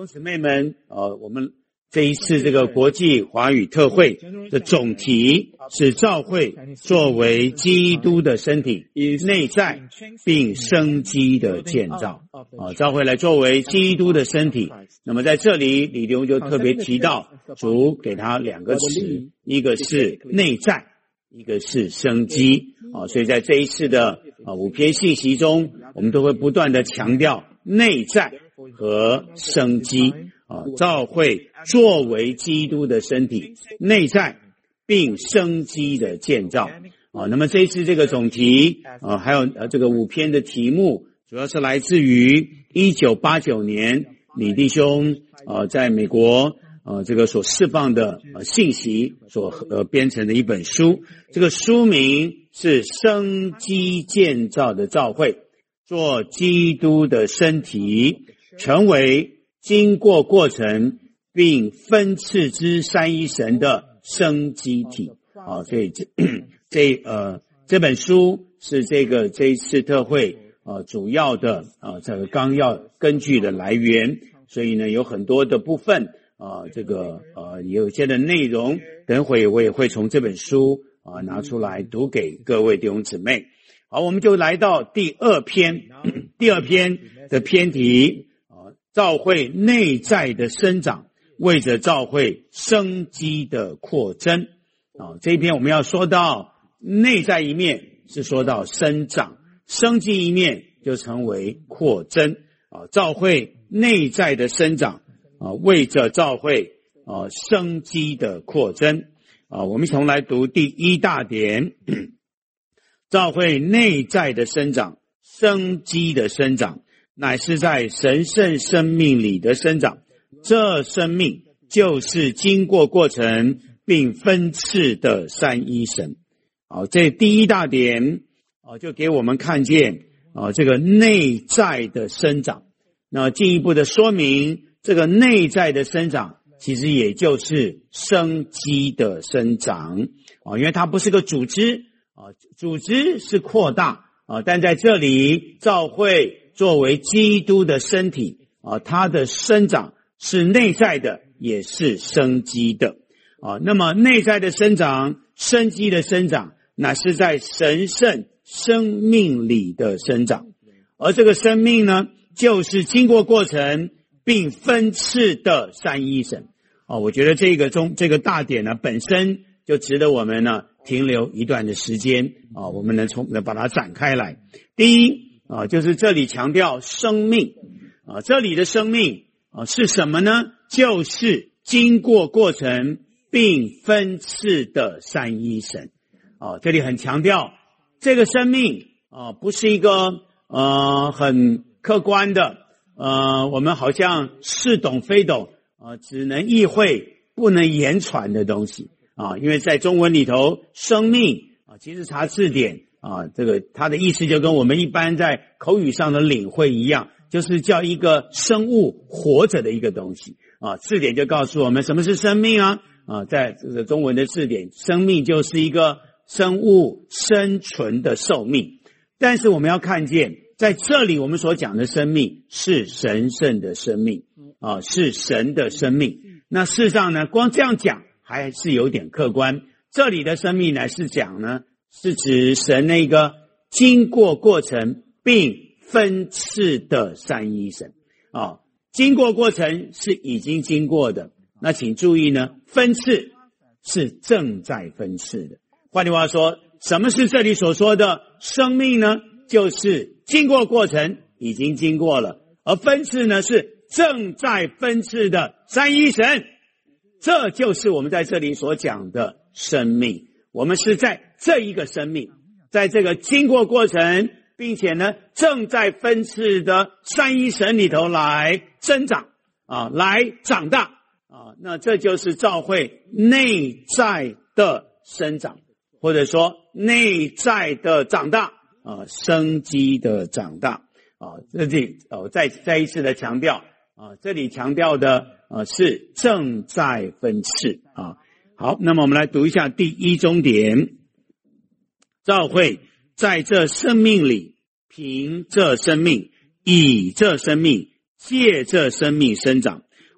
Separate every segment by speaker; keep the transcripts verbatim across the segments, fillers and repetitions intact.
Speaker 1: 兄姊妹们，呃，我们这一次这个国际华语特会的总题是教会作为基督的身体，内在并生机的建造。啊，教会来作为基督的身体。那么在这里，李弟兄就特别提到，主给他两个词，一个是内在，一个是生机。啊，所以在这一次的啊五篇信息中，我们都会不断的强调内在和生机。啊，教会作为基督的身体，内在并生机的建造。啊，那么这一次这个总题啊，还有呃这个五篇的题目，主要是来自于一九八九年李弟兄呃在美国呃这个所释放的呃信息所呃编成的一本书。这个书名是生机建造的教会，做基督的身体，成为经过过程并分赐之三一神的生机体。啊，所以这这呃这本书是这个这一次特会呃主要的呃这个纲要根据的来源，所以呢有很多的部分啊、呃、这个呃有些的内容，等会我也会从这本书啊、呃、拿出来读给各位弟兄姊妹。好，我们就来到第二篇，第二篇的篇题啊、呃、教会内在的生长，为着教会生机的扩增。啊，这一篇我们要说到内在一面是说到生长，生机一面就成为扩增。啊，教会内在的生长啊，为着教会啊生机的扩增。啊，我们一同来读第一大点，教会内在的生长，生机的生长，乃是在神圣生命里的生长。这生命就是经过过程并分赐的三一神。好，这第一大点啊，就给我们看见啊这个内在的生长。那进一步的说明，这个内在的生长其实也就是生机的生长啊，因为它不是个组织啊，组织是扩大啊，但在这里教会作为基督的身体啊，它的生长是内在的，也是生机的。啊，那么内在的生长，生机的生长，乃是在神圣生命里的生长。而这个生命呢，就是经过过程并分赐的三一神。啊，我觉得这个中这个大点呢，本身就值得我们呢停留一段的时间啊，我们能从能把它展开来。第一啊，就是这里强调生命啊，这里的生命啊是什么呢？就是经过过程并分赐的三一神。啊，这里很强调这个生命啊，不是一个呃很客观的呃我们好像似懂非懂啊，只能意会不能言传的东西啊。因为在中文里头，生命啊，其实查字典啊，这个它的意思就跟我们一般在口语上的领会一样，就是叫一个生物活着的一个东西啊。字典就告诉我们什么是生命啊。啊，在这个中文的字典，生命就是一个生物生存的寿命。但是我们要看见，在这里我们所讲的生命是神圣的生命啊，是神的生命。那事实上呢，光这样讲还是有点客观。这里的生命乃是讲呢，是指神那个经过过程并分赐的三一神啊。经过过程是已经经过的。那请注意呢，分赐是正在分赐的。换句话说，什么是这里所说的生命呢？就是经过过程，已经经过了，而分赐呢是正在分赐的三一神。这就是我们在这里所讲的生命。我们是在这一个生命，在这个经过过程并且呢正在分赐的三一神里头来增长啊，来长大啊，那这就是教会内在的生长，或者说内在的长大啊，生机的长大啊。这里哦，再再一次的强调啊，这里强调的啊是正在分赐啊。好，那么我们来读一下第一中点，教会在这生命里，凭这生命，以这生命，借这生命生长。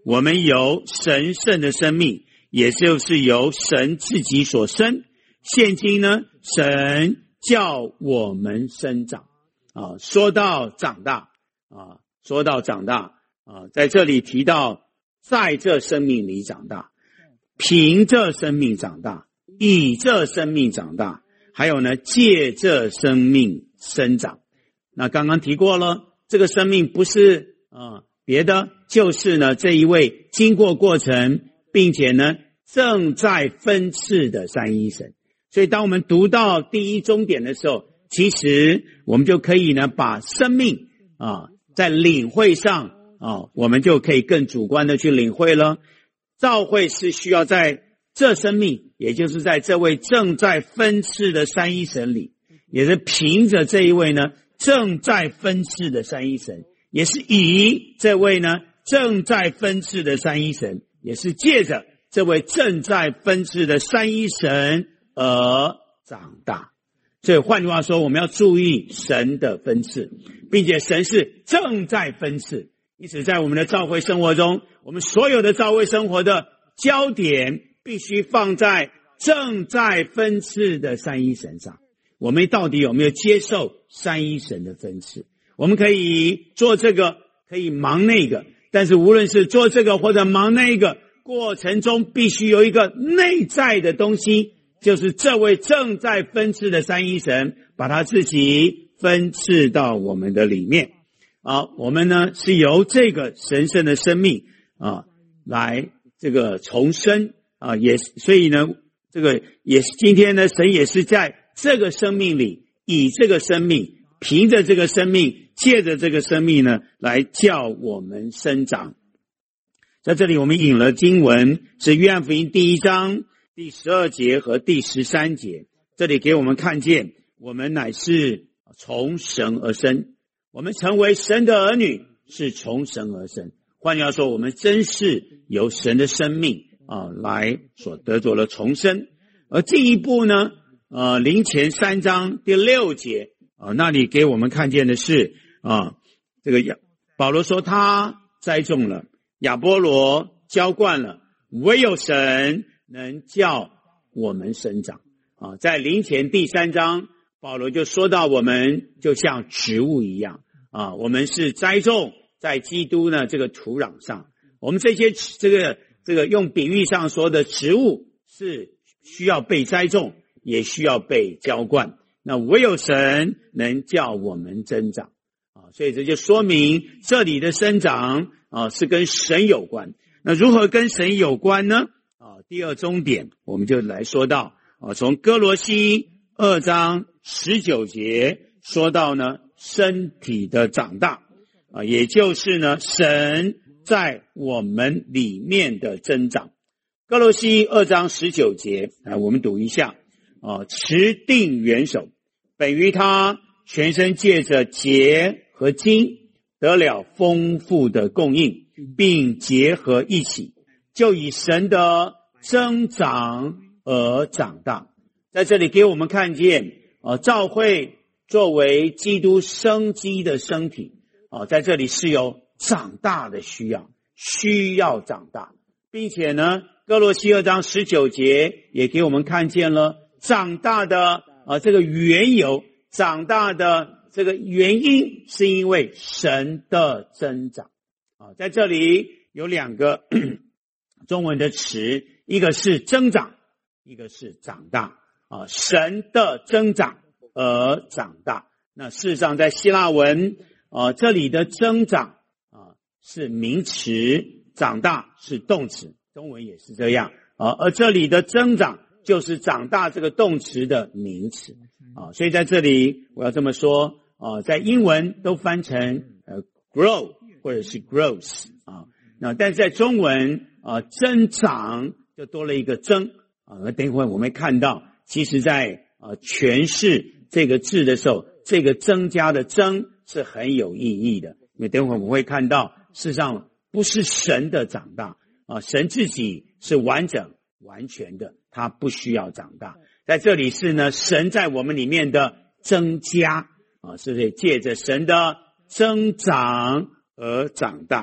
Speaker 1: 我们有神圣的生命，也就是由神自己所生。现今呢，神叫我们生长啊，说到长大啊，说到长大啊，在这里提到在这生命里长大，凭这生命长大，以这生命长大，还有呢，借这生命生长。那刚刚提过了，这个生命不是啊别的，就是呢这一位经过过程，并且呢正在分赐的三一神。所以当我们读到第一终点的时候，其实我们就可以呢把生命啊在领会上啊，我们就可以更主观的去领会了。召会是需要在这生命，也就是在这位正在分赐的三一神里，也是凭着这一位呢正在分赐的三一神，也是以这位呢正在分赐的三一神，也是借着这位正在分赐的三一神而长大。所以换句话说，我们要注意神的分赐，并且神是正在分赐。因此在我们的召会生活中，我们所有的召会生活的焦点必须放在正在分赐的三一神上。我们到底有没有接受三一神的分赐？我们可以做这个，可以忙那个，但是无论是做这个或者忙那个过程中，必须有一个内在的东西，就是这位正在分赐的三一神把他自己分赐到我们的里面。啊，我们呢是由这个神圣的生命啊来这个重生啊，也所以呢这个也是今天呢神也是在这个生命里，以这个生命，凭着这个生命，借着这个生命呢来叫我们生长。在这里我们引了经文是约翰福音第一章第十二节和第十三节，这里给我们看见我们乃是从神而生，我们成为神的儿女是从神而生。换句话说，我们真是由神的生命啊来所得着了重生。而进一步呢呃林前三章第六节啊，那里给我们看见的是啊这个保罗说他栽种了，亚波罗浇灌了，唯有神能叫我们生长啊。在林前第三章保罗就说到我们就像植物一样啊，我们是栽种在基督呢这个土壤上。我们这些这个这个用比喻上说的植物是需要被栽种，也需要被浇灌，那唯有神能叫我们增长啊。所以这就说明这里的生长啊是跟神有关。那如何跟神有关呢？啊，第二终点我们就来说到啊，从哥罗西二章十九节说到呢身体的长大啊，也就是呢神在我们里面的增长。哥罗西二章十九节啊，我们读一下啊，持定元首，本于他全身借着节和筋得了丰富的供应，并结合一起，就以神的增长而长大。在这里给我们看见啊，召会作为基督生机的身体啊，在这里是有长大的需要，需要长大，并且呢哥罗西二章十九节也给我们看见了长大的啊这个缘由，长大的这个原因是因为神的增长啊。在这里有两个中文的词，一个是增长，一个是长大啊。神的增长而长大。那事实上在希腊文啊，这里的增长啊是名词，长大是动词，中文也是这样啊。而这里的增长就是长大这个动词的名词啊。所以在这里我要这么说啊，在英文都翻成呃 grow 或者是 growth 啊，那但是在中文啊增长就多了一个增啊。而等一会我们会看到，其实在啊诠释这个字的时候，这个增加的增是很有意义的，因为等会我们会看到事实上不是神的长大啊，神自己是完整完全的，他不需要长大。在这里是呢神在我们里面的增加啊，是不是借着神的增长而长大？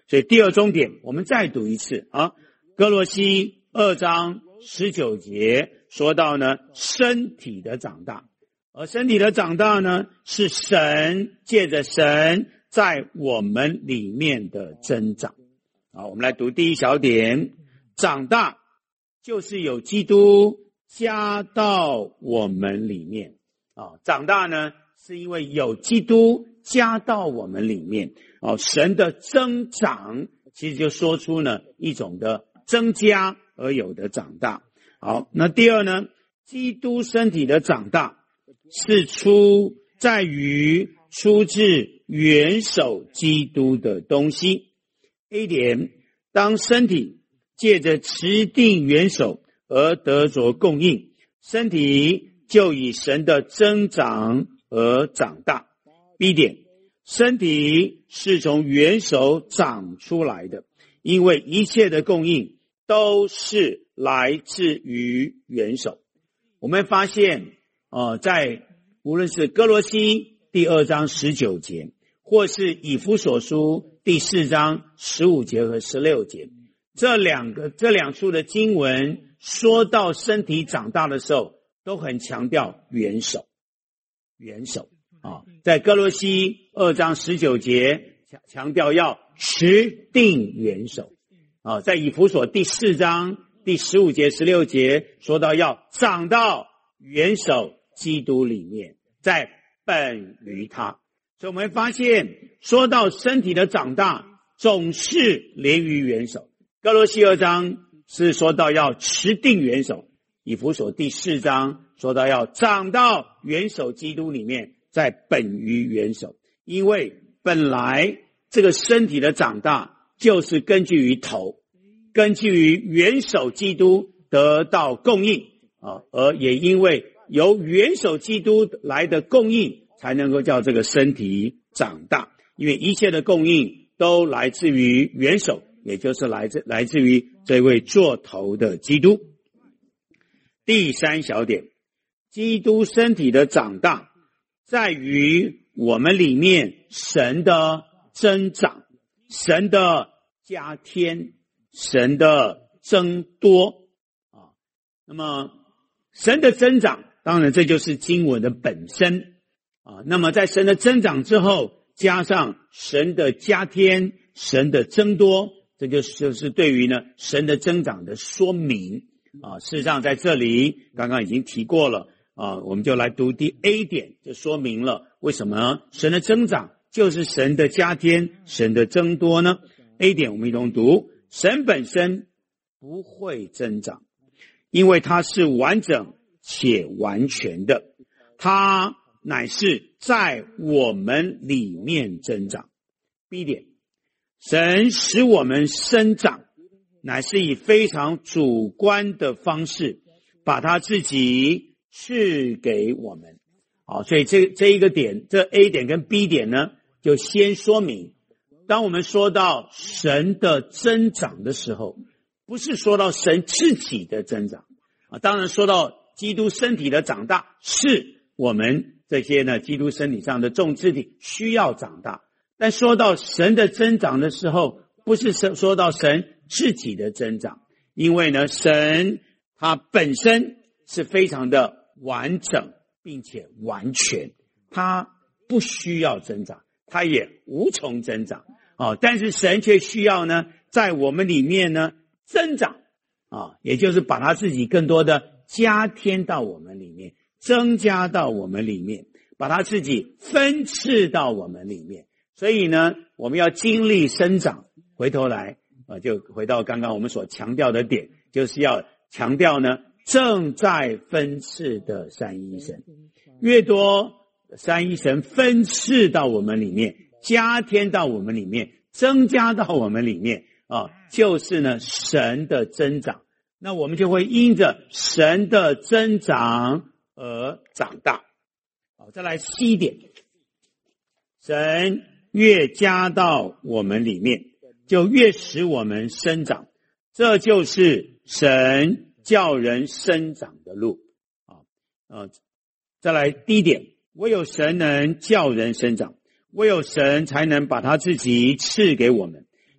Speaker 1: 所以第二重点我们再读一次啊，哥罗西二章十九节说到呢，身体的长大，而身体的长大呢，是神借着神在我们里面的增长。好，我们来读第一小点，长大就是有基督加到我们里面啊，长大呢是因为有基督加到我们里面啊，神的增长其实就说出呢一种的增加而有的长大。好，那第二呢，基督身体的长大是出在于出自元首基督的东西。A 点，当身体借着持定元首而得着供应，身体就以神的增长而长大。B 点，身体是从元首长出来的，因为一切的供应都是来自于元首。我们发现呃，在无论是哥罗西第二章十九节，或是以弗所书第四章十五节和十六节，这两个这两处的经文说到身体长大的时候，都很强调元首。元首啊，在哥罗西二章十九节强调要持定元首啊，在以弗所第四章第十五节十六节说到要长到元首基督里面，在本于他。所以我们发现说到身体的长大总是连于元首。哥罗西二章是说到要持定元首，以弗所第四章说到要长到元首基督里面，在本于元首。因为本来这个身体的长大就是根据于头，根据于元首基督得到供应啊，而也因为由元首基督来的供应才能够叫这个身体长大，因为一切的供应都来自于元首，也就是来自来自于这位做头的基督。第三小点，基督身体的长大在于我们里面神的增长，神的加添，神的增多啊。那么神的增长，当然这就是经文的本身啊。那么在神的增长之后，加上神的加添，神的增多，这就是就是对于呢神的增长的说明啊。事实上在这里刚刚已经提过了啊，我们就来读第 A 点，就说明了为什么神的增长就是神的加添，神的增多呢？ A 点我们一同读，神本身不会增长，因为它是完整且完全的，它乃是在我们里面增长。 B 点，神使我们生长，乃是以非常主观的方式把他自己赐给我们。好，所以这这一个点，这 A 点跟 B 点呢，就先说明，当我们说到神的增长的时候，不是说到神自己的增长啊。当然说到基督身体的长大，是我们这些呢基督身体上的众肢体需要长大，但说到神的增长的时候，不是说到神自己的增长，因为呢神他本身是非常的完整并且完全，他不需要增长，他也无从增长啊。但是神却需要呢在我们里面呢增长啊，也就是把他自己更多的加添到我们里面，增加到我们里面，把他自己分赐到我们里面。所以呢我们要经历生长，回头来啊，就回到刚刚我们所强调的点，就是要强调呢正在分赐的三一神，越多三一神分赐到我们里面，加添到我们里面，增加到我们里面啊，就是呢神的增长。那我们就会因着神的增长而长大。好，再来 C 点，神越加到我们里面，就越使我们生长，这就是神叫人生长的路啊。呃，再来第一点，唯有神能叫人生长，唯有神才能把他自己赐给我们。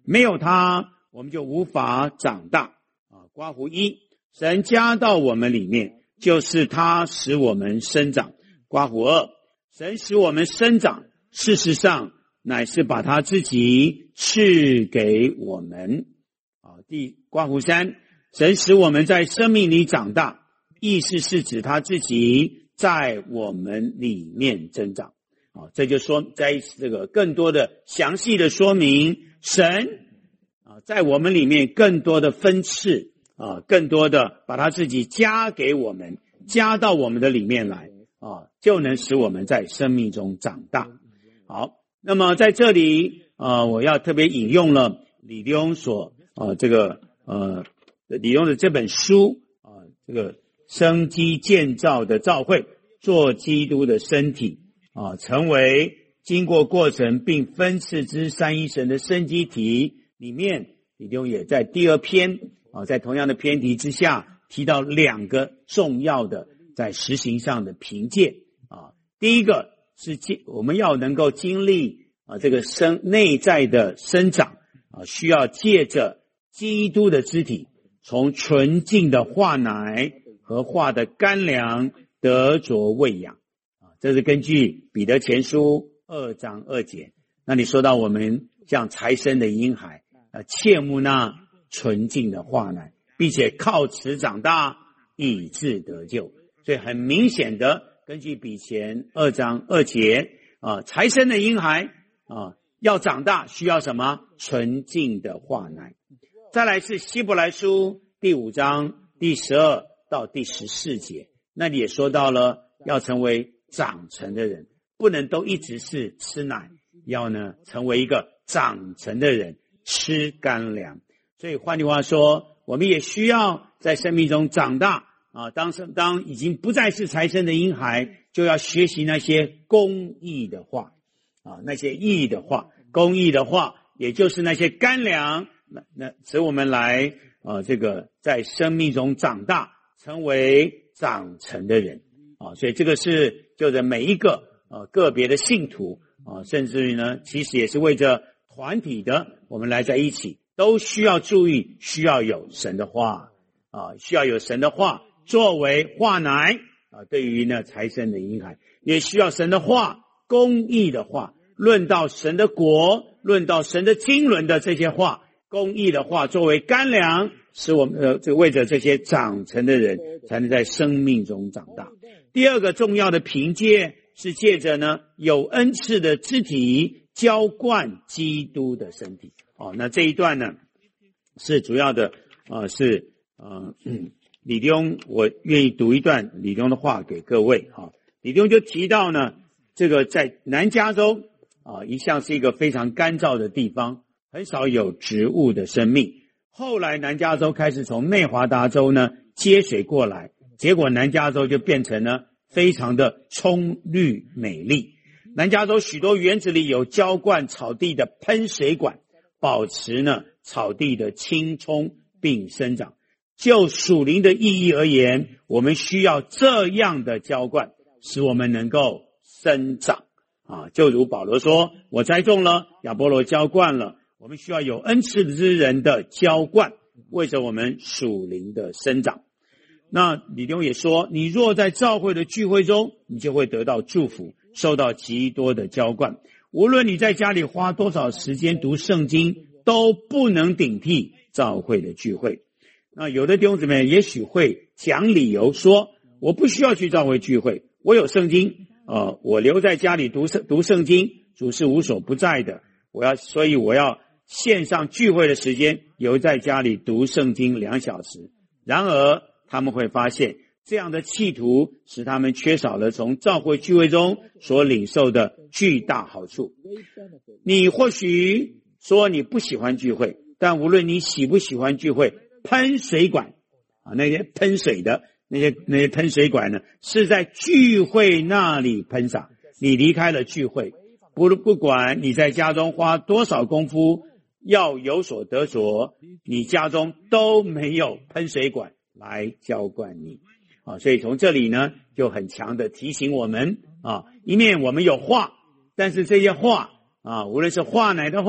Speaker 1: 没有他，我们就无法长大啊。括弧一，神加到我们里面，就是他使我们生长。括弧二，神使我们生长，事实上乃是把他自己赐给我们啊。第括弧三，神使我们在生命里长大，意思是指他自己在我们里面增长啊。这就说在这个更多的详细的说明，神啊在我们里面更多的分赐啊，更多的把他自己加给我们，加到我们的里面来啊，就能使我们在生命中长大。好，那么在这里呃，我要特别引用了李弟兄所呃这个呃李弟兄的这本书啊、呃，这个生机建造的教会，做基督的身体啊、呃，成为经过过程并分赐之三一神的生机体里面，李弟兄也在第二篇啊、呃，在同样的篇题之下提到两个重要的在实行上的凭借啊，第一个是我们要能够经历啊这个生内在的生长啊，需要借着基督的肢体，从纯净的化奶和化的干粮得着喂养啊，这是根据彼得前书二章二节。那你说到我们像才生的婴孩啊，切慕那纯净的化奶，并且靠此长大，以致得救。所以很明显的，根据彼前二章二节啊，才生的婴孩啊，要长大需要什么？纯净的化奶。再来是希伯来书第五章第十二到第十四节，那里也说到了要成为长成的人，不能都一直是吃奶，要呢成为一个长成的人，吃干粮。所以换句话说，我们也需要在生命中长大啊，当当已经不再是才生的婴孩，就要学习那些公义的话啊，那些义的话，公义的话，也就是那些干粮，那那使我们来啊，这个在生命中长大，成为长成的人啊。所以这个是就着每一个呃个别的信徒啊，甚至于呢，其实也是为着团体的，我们来在一起，都需要注意，需要有神的话啊，需要有神的话作为化奶啊，对于呢才生的婴孩，也需要神的话，公义的话，论到神的国，论到神的经纶的这些话，公义的话作为干粮，使我们呃，这为着这些长成的人才能在生命中长大。第二个重要的凭借是借着呢有恩赐的肢体浇灌基督的身体。哦，那这一段呢是主要的呃是呃嗯李弟兄，我愿意读一段李弟兄的话给各位哈、哦。李弟兄就提到呢，这个在南加州啊，一向是一个非常干燥的地方，很少有植物的生命。后来南加州开始从内华达州呢接水过来，结果南加州就变成了非常的葱绿美丽。南加州许多园子里有浇灌草地的喷水管，保持呢草地的青葱并生长。就属灵的意义而言，我们需要这样的浇灌，使我们能够生长啊。就如保罗说，我栽种了，亚波罗浇灌了，我们需要有恩赐之人的浇灌，为着我们属灵的生长。那李弟兄也说，你若在教会的聚会中，你就会得到祝福，受到极多的浇灌。无论你在家里花多少时间读圣经，都不能顶替教会的聚会。那有的弟兄姊妹也许会讲理由说，我不需要去教会聚会，我有圣经呃，我留在家里读圣读圣经，主是无所不在的，我要所以我要线上聚会的时间留在家里读圣经两小时。然而他们会发现，这样的企图使他们缺少了从教会聚会中所领受的巨大好处。你或许说你不喜欢聚会，但无论你喜不喜欢聚会，喷水管啊，那些喷水的那些那些喷水管呢，是在聚会那里喷洒。你离开了聚会，不不管你在家中花多少功夫要有所得着，你家中都没有喷水管来浇灌你啊。所以从这里呢，就很强的提醒我们啊，一面我们有话，但是这些话啊，无论是话奶的话，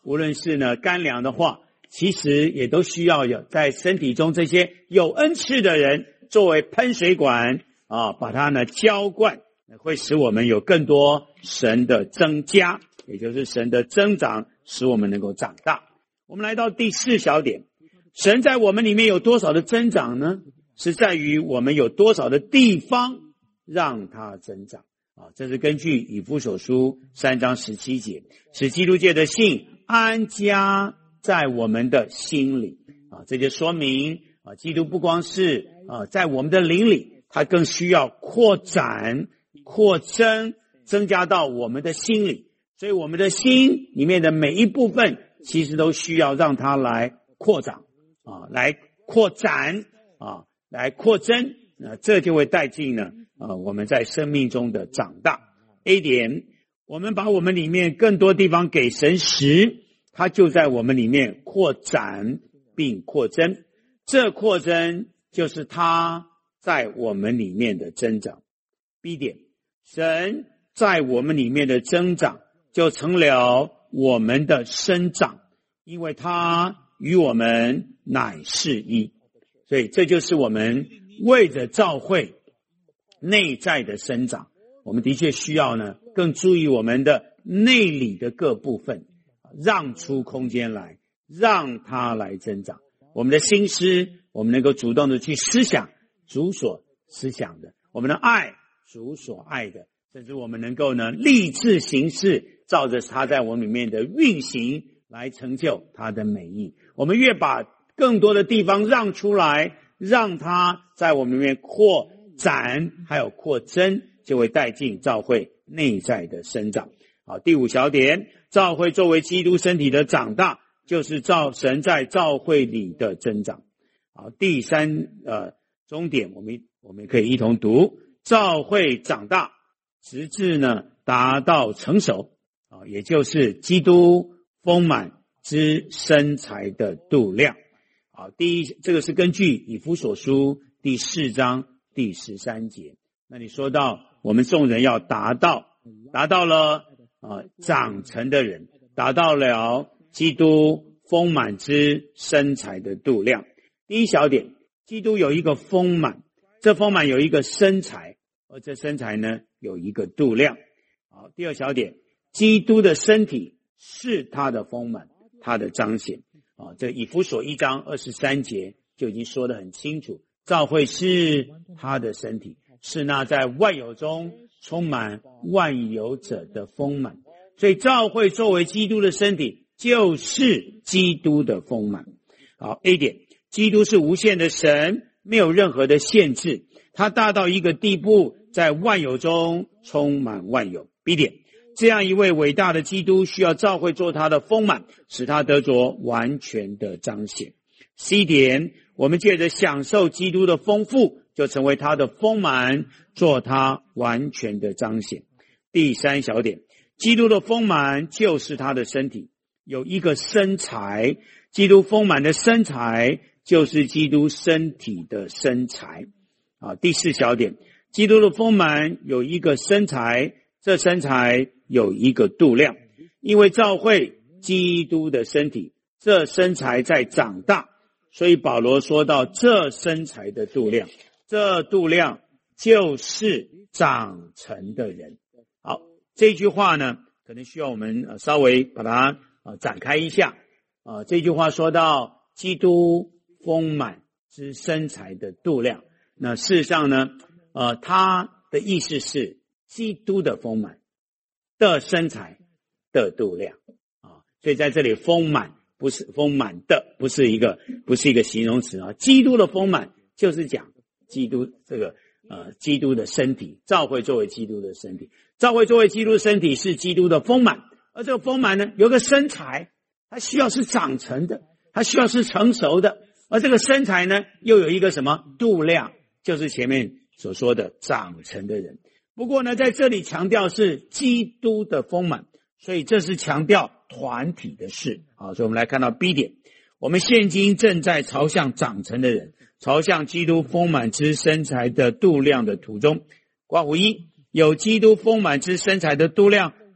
Speaker 1: 无论是呢干粮的话，其实也都需要有在身体中这些有恩赐的人作为喷水管啊，把它呢浇灌，会使我们有更多神的增加，也就是神的增长，使我们能够长大。我们来到第四小点，神在我们里面有多少的增长呢？是在于我们有多少的地方让它增长啊，这是根据以弗所书三章十七节，使基督界的信安家在我们的心里啊，这就说明啊，基督不光是啊在我们的灵里，它更需要扩展、扩增，增加到我们的心里。所以我们的心里面的每一部分，其实都需要让它来扩长啊，来扩展啊，来扩增，那这就会带进呢啊我们在生命中的长大。A 点，我们把我们里面更多地方给神时，它就在我们里面扩展并扩增，这扩增就是它在我们里面的增长。B 点，神在我们里面的增长就成了我们的生长，因为它与我们乃是一。所以这就是我们为着教会内在的生长，我们的确需要呢更注意我们的内里的各部分，让出空间来，让它来增长。我们的心思，我们能够主动的去思想主所思想的，我们的爱主所爱的，甚至我们能够呢立志行事，照着他在我们里面的运行来成就他的美意。我们越把更多的地方让出来，让他在我们里面扩展还有扩增，就会带进教会内在的生长。好，第五小点，教会作为基督身体的长大，就是照神在教会里的增长。好，第三呃终点，我们我们可以一同读，教会长大，直至呢达到成熟啊，也就是基督丰满之身材的度量。好，第一，这个是根据以弗所书第四章第十三节。那你说到我们众人要达到，达到了啊长成的人，达到了基督丰满之身材的度量。第一小点，基督有一个丰满，这丰满有一个身材，而这身材呢有一个度量。好，第二小点，基督的身体是他的丰满，他的彰显。啊，这以弗所一章二十三节就已经说得很清楚，教会是他的身体，是那在万有中充满万有者的丰满。所以教会作为基督的身体，就是基督的丰满。好 ，A 点，基督是无限的神，没有任何的限制，他大到一个地步，在万有中充满万有。B 点，这样一位伟大的基督需要教会做他的丰满，使他得着完全的彰显。C 点，我们借着享受基督的丰富，就成为他的丰满，做他完全的彰显。第三小点，基督的丰满就是他的身体，有一个身材，基督丰满的身材就是基督身体的身材。啊，第四小点，基督的丰满有一个身材，这身材有一个度量，因为教会基督的身体，这身材在长大，所以保罗说到这身材的度量，这度量就是长成的人。好，这句话呢可能需要我们、呃、稍微把它、呃、展开一下、呃、这句话说到基督丰满之身材的度量，那事实上呢呃，它的意思是基督的丰满的身材的度量啊，所以在这里丰满不是丰满的，不是一个不是一个形容词啊，基督的丰满就是讲基督这个呃基督的身体，教会作为基督的身体，教会作为基督的身体是基督的丰满，而这个丰满呢有个身材，它需要是长成的，它需要是成熟的，而这个身材呢又有一个什么度量，就是前面所说的长成的人。不过呢在这里强调是基督的丰满，所以这是强调团体的事。好，所以我们来看到 B 点，我们现今正在朝向长成的人，朝向基督丰满之身材的度量的途中。括弧一，有基督丰满之身材的度量，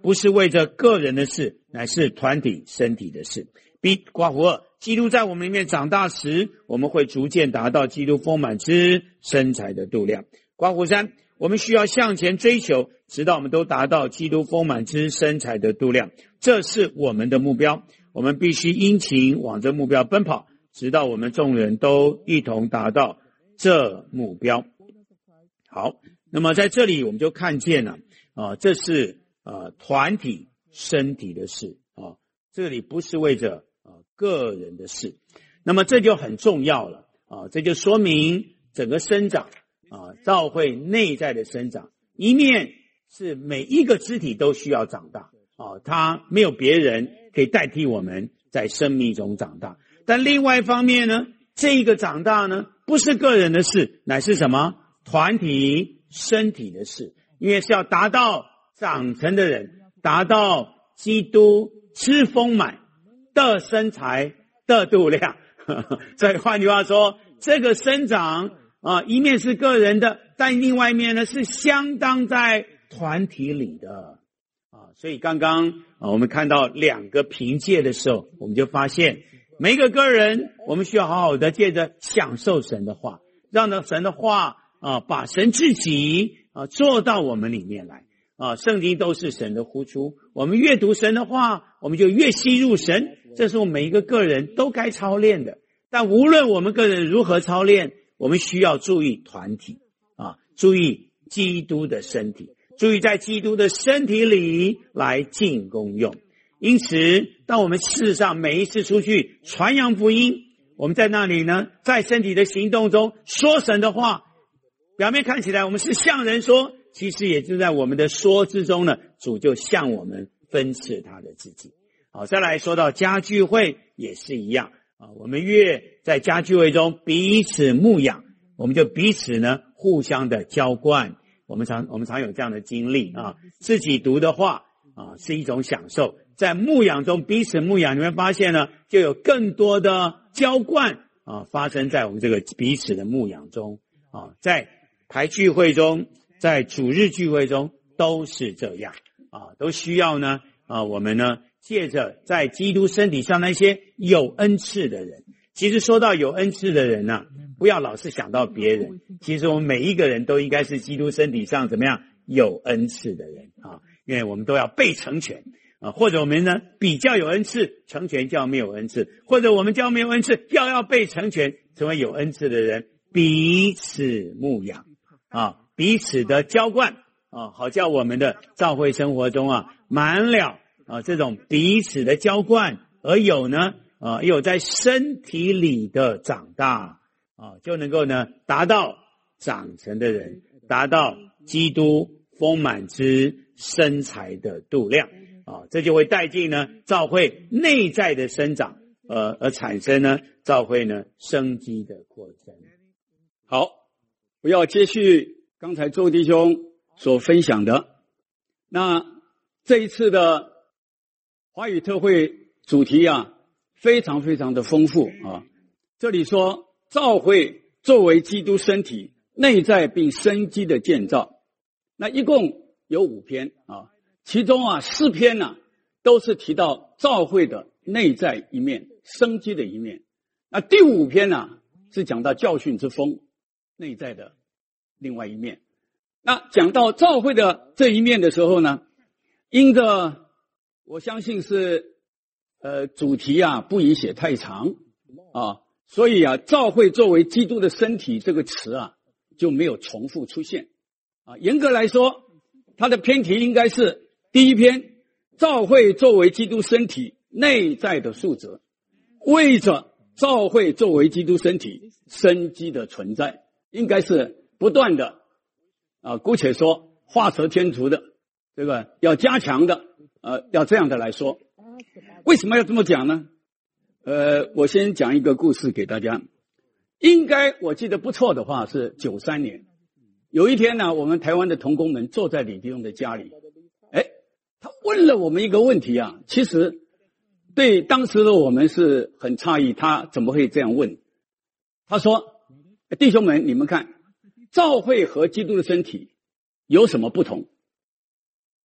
Speaker 1: 不是为着个人的事，乃是团体身体的事。B 括弧二，基督在我们里面长大时，我们会逐渐达到基督丰满之身材的度量。括弧三，我们需要向前追求，直到我们都达到基督丰满之身材的度量，这是我们的目标。我们必须殷勤往这目标奔跑，直到我们众人都一同达到这目标。好，那么在这里我们就看见了啊，这是呃团体身体的事啊，这里不是为着呃个人的事。那么这就很重要了啊，这就说明整个生长啊，教会内在的生长，一面是每一个肢体都需要长大啊，他没有别人可以代替我们在生命中长大。但另外一方面呢，这一个长大呢，不是个人的事，乃是什么？团体身体的事，因为是要达到长成的人，达到基督之丰满的身材的度量。所以换句话说，这个生长啊，一面是个人的，但另外一面呢是相当在团体里的啊。所以刚刚啊我们看到两个凭借的时候，我们就发现每一个个人，我们需要好好的借着享受神的话，让呢神的话啊把神自己啊做到我们里面来啊。圣经都是神的呼出，我们越读神的话，我们就越吸入神，这是我们每一个个人都该操练的。但无论我们个人如何操练，我们需要注意团体啊，注意基督的身体，注意在基督的身体里来尽功用。因此当我们事实上每一次出去传扬福音，我们在那里呢，在身体的行动中说神的话，表面看起来我们是向人说，其实也就在我们的说之中呢，主就向我们分赐他的自己。好，再来说到家聚会也是一样啊，我们越在家聚会中彼此牧养，我们就彼此呢互相的浇灌。我们常我们常有这样的经历啊，自己读的话啊是一种享受，在牧养中彼此牧养，你会发现呢，就有更多的浇灌啊发生在我们这个彼此的牧养中啊，在排聚会中，在主日聚会中都是这样啊，都需要呢啊我们呢借着在基督身体上那些有恩赐的人。其实说到有恩赐的人呢、啊，不要老是想到别人，其实我们每一个人都应该是基督身体上怎么样有恩赐的人啊，因为我们都要被成全啊，或者我们呢比较有恩赐，成全较没有恩赐，或者我们较没有恩赐，要要被成全，成为有恩赐的人，彼此牧养啊，彼此的浇灌啊，好叫我们的教会生活中啊满了啊这种彼此的浇灌，而有呢啊有在身体里的长大啊，就能够呢达到长成的人，达到基督丰满之身材的度量啊，这就会带进呢教会内在的生长，呃而产生呢教会呢生机的扩增。
Speaker 2: 好，我要接续刚才周弟兄所分享的，那这一次的华语特会主题啊非常非常的丰富啊。这里说教会作为基督身体内在并生机的建造，那一共有五篇啊，其中啊四篇呢、啊、都是提到教会的内在一面，生机的一面。那第五篇呢、啊、是讲到教训之风内在的另外一面。那讲到教会的这一面的时候呢，因着我相信是呃主题啊不宜写太长啊，所以啊教会作为基督的身体这个词啊就没有重复出现啊。严格来说，它的篇题应该是第一篇，教会作为基督身体内在的素质，为着教会作为基督身体生机的存在，应该是不断的啊，姑且说画蛇添足的，这个要加强的，呃，要这样的来说。为什么要这么讲呢？呃，我先讲一个故事给大家。应该我记得不错的话是九三年，有一天呢，我们台湾的同工们坐在李弟兄的家里，哎，他问了我们一个问题啊，其实对当时的我们是很诧异，他怎么会这样问？他说：“弟兄们，你们看，教会和基督的身体有什么不同？”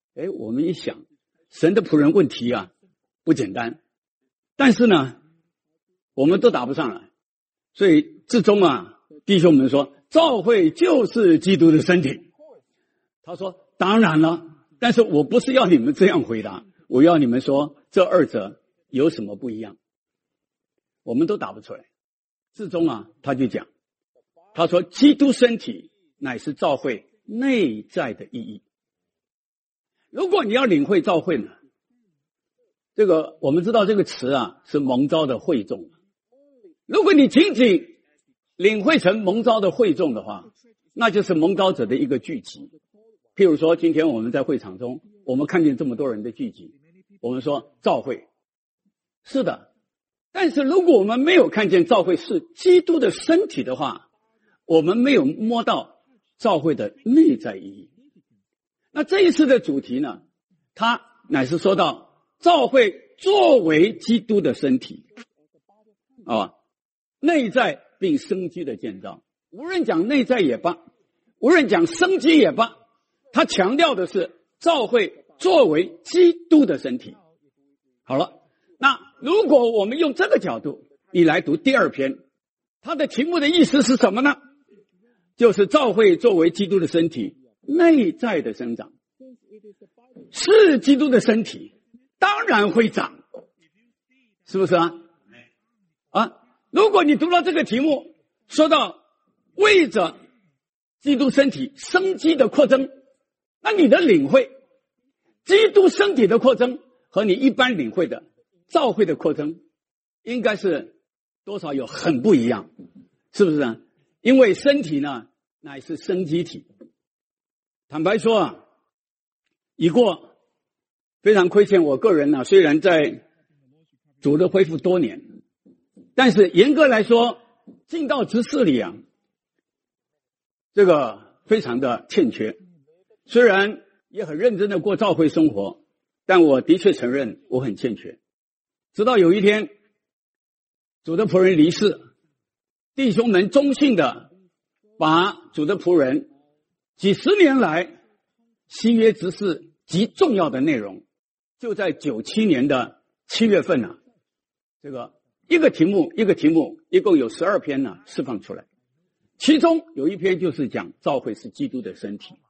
Speaker 2: 哎，我们一想，神的仆人问题啊不简单，但是呢，我们都答不上来，所以至终啊，弟兄们说，教会就是基督的身体。他说，当然了，但是我不是要你们这样回答，我要你们说这二者有什么不一样？我们都答不出来。至终啊，他就讲，他说，基督身体乃是教会内在的意义。如果你要领会教会呢，这个我们知道这个词啊是蒙召的会众。如果你仅仅领会成蒙召的会众的话，那就是蒙召者的一个聚集。譬如说今天我们在会场中，我们看见这么多人的聚集，我们说教会，是的。但是如果我们没有看见教会是基督的身体的话，我们没有摸到教会的内在意义。那这一次的主题呢，它乃是说到教会作为基督的身体啊，内在并生机的建造。无论讲内在也罢，无论讲生机也罢，他强调的是教会作为基督的身体。好了，那如果我们用这个角度你来读第二篇，它的题目的意思是什么呢？就是教会作为基督的身体内在的生长。是基督的身体当然会长，是不是啊？啊，如果你读到这个题目说到为着基督身体生机的扩增，那你的领会基督身体的扩增和你一般领会的教会的扩增应该是多少有很不一样，是不是啊？因为身体呢乃是生机体。坦白说啊，已过非常亏欠我个人呢、啊，虽然在主的恢复多年，但是严格来说进到执事里啊，这个非常的欠缺。虽然也很认真的过教会生活，但我的确承认我很欠缺。直到有一天主的仆人离世，弟兄们忠信的把主的仆人几十年来新约执事极重要的内容，就在九七年的七月份呢、啊，这个一个题目一个题目一共有十二篇呢、啊、释放出来，其中有一篇就是讲教会是基督的身体。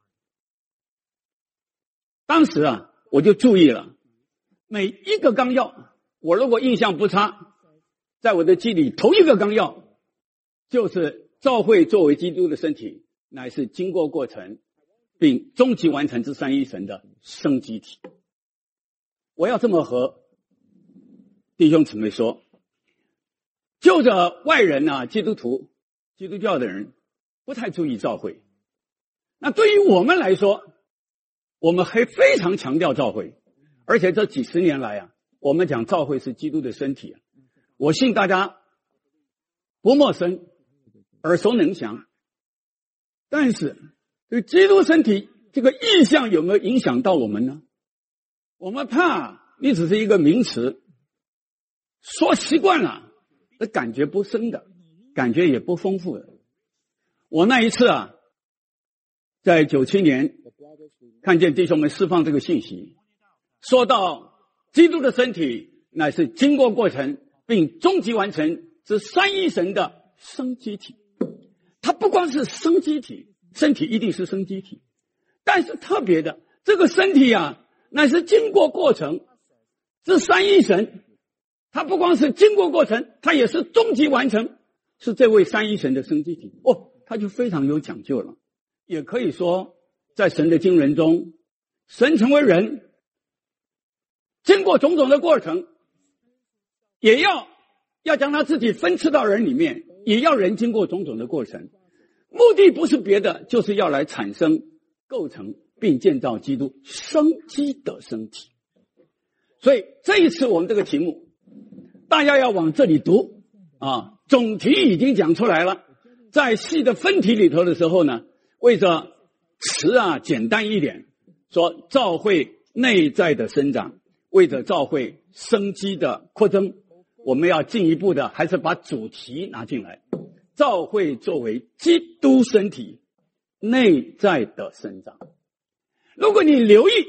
Speaker 2: 当时啊我就注意了每一个纲要，我如果印象不差，在我的记忆里头一个纲要就是教会作为基督的身体乃是经过过程并终极完成之三一神的生机体。我要这么和弟兄姊妹说，就着外人啊，基督徒基督教的人不太注意教会，那对于我们来说，我们还非常强调教会，而且这几十年来啊，我们讲教会是基督的身体，我信大家不陌生，耳熟能详。但是对基督身体这个意象有没有影响到我们呢？我们怕你只是一个名词，说习惯了，那感觉不深的，感觉也不丰富的。我那一次啊，在九七年看见弟兄们释放这个信息，说到基督的身体乃是经过过程并终极完成之三一神的生机体。它不光是生机体，身体一定是生机体，但是特别的这个身体啊乃是经过过程之三一神，它不光是经过过程，它也是终极完成，是这位三一神的生机体。哦，它就非常有讲究了。也可以说在神的经纶中，神成为人经过种种的过程，也要要将他自己分赐到人里面，也要人经过种种的过程，目的不是别的，就是要来产生构成并建造基督生机的身体。所以这一次我们这个题目大家要往这里读啊，总题已经讲出来了，在细的分题里头的时候呢，为着词啊简单一点，说教会内在的生长，为着教会生机的扩增，我们要进一步的还是把主题拿进来，教会作为基督身体内在的生长。如果你留意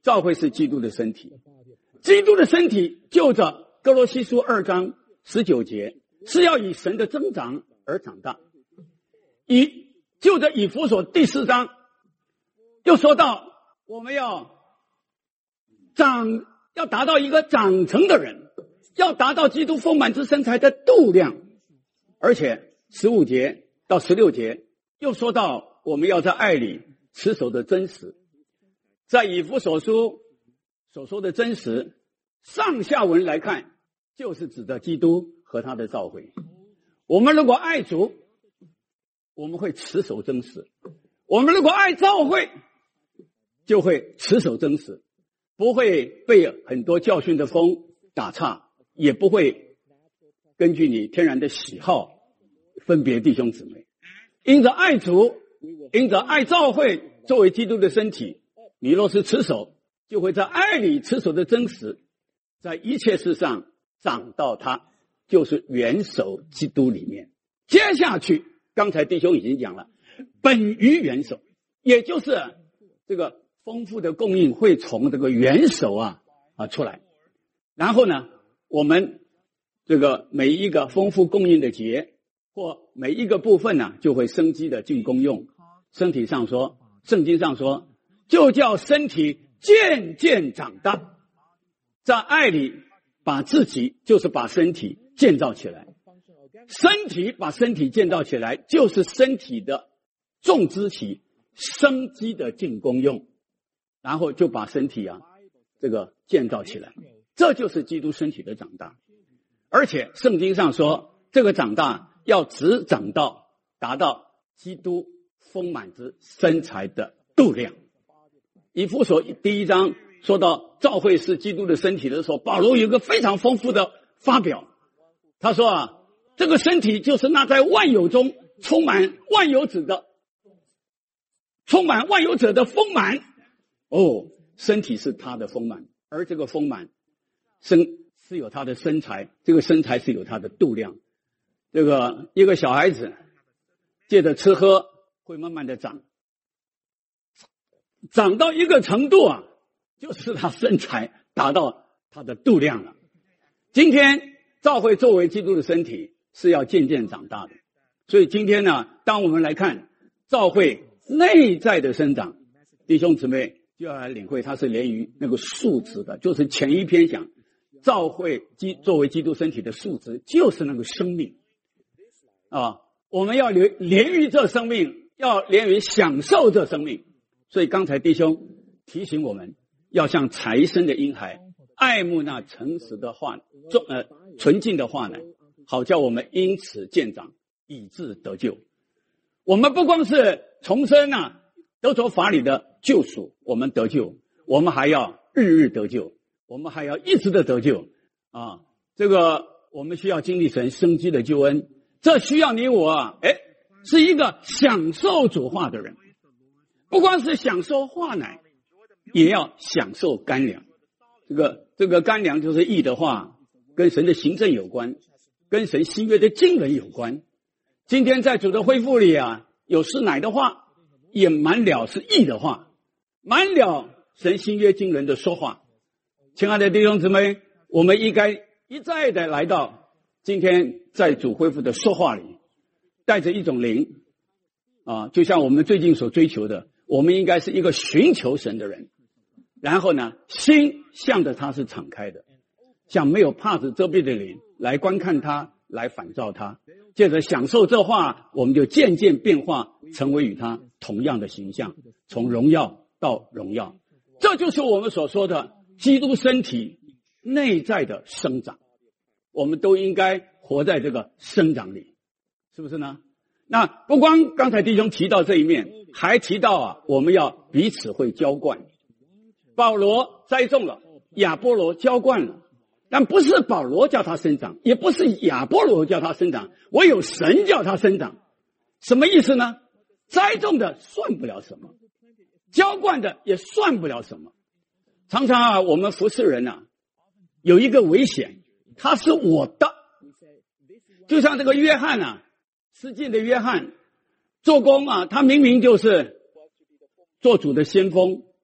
Speaker 2: 教会是基督的身体，基督的身体就着哥罗西书二章十九节是要以神的增长而长大，以就着以弗所第四章又说到我们要长，要达到一个长成的人，要达到基督丰满之身材的度量，而且十五节到十六节又说到我们要在爱里持守的真实。在以弗所书所说的真实，上下文来看就是指的基督和他的教会。我们如果爱主，我们会持守真实；我们如果爱教会，就会持守真实，不会被很多教训的风打岔，也不会根据你天然的喜好分别弟兄姊妹。因着爱主，因着爱教会作为基督的身体，你若是持守，就会在爱里持守的真实，在一切事上长到他就是元首基督里面。接下去刚才弟兄已经讲了，本于元首，也就是这个丰富的供应会从这个元首啊啊出来，然后呢我们这个每一个丰富供应的节或每一个部分呢、啊、就会生机的进功用。身体上说，圣经上说，就叫身体渐渐长大，在爱里把自己就是把身体建造起来，身体把身体建造起来就是身体的种枝体生机的进功用，然后就把身体啊这个建造起来，这就是基督身体的长大。而且圣经上说，这个长大要只长到达到基督丰满之身材的度量。以弗所第一章说到教会是基督的身体的时候，保罗有一个非常丰富的发表。他说啊，这个身体就是那在万有中充满万有者的充满万有者的丰满。哦，身体是他的丰满，而这个丰满身是有他的身材，这个身材是有他的度量。这个一个小孩子借着吃喝会慢慢的长，长到一个程度啊，就是他身材达到他的度量了。今天教会作为基督的身体是要渐渐长大的，所以今天呢，当我们来看教会内在的生长，弟兄姊妹就要来领会它是连于那个数值的，就是前一篇讲教会基作为基督身体的数值就是那个生命啊，我们要连连于这生命，要连于享受这生命。所以刚才弟兄提醒我们要像财生的婴孩，爱慕那诚实的话呃纯净的话奶，好叫我们因此渐长，以致得救。我们不光是重生啊，得着法理的救赎，我们得救，我们还要日日得救，我们还要一直的得救啊！这个我们需要经历神生机的救恩，这需要你我啊，哎，是一个享受主话的人，不光是享受话奶，也要享受干粮。这个这个干粮就是义的话，跟神的行政有关，跟神新约的经纶有关。今天在主的恢复里啊，有是奶的话，也满了是义的话，满了神新约经纶的说话。亲爱的弟兄姊妹，我们应该一再的来到今天在主恢复的说话里，带着一种灵啊，就像我们最近所追求的，我们应该是一个寻求神的人，然后呢，心向着他是敞开的，像没有帕子遮蔽的灵来观看他，来反照他，借着享受这话，我们就渐渐变化，成为与他同样的形象，从荣耀到荣耀。这就是我们所说的基督身体内在的生长，我们都应该活在这个生长里，是不是呢？那不光刚才弟兄提到这一面，还提到啊，我们要彼此会浇灌。保罗栽种了，亚波罗浇灌了，但不是保罗叫他生长，也不是亚波罗叫他生长，唯有神叫他生长。什么意思呢？栽种的算不了什么，浇灌的也算不了什么。常常啊，我们服侍人啊，有一个危险，他是我的。就像这个约翰啊，施浸的约翰做工啊，他明明就是做主的先锋，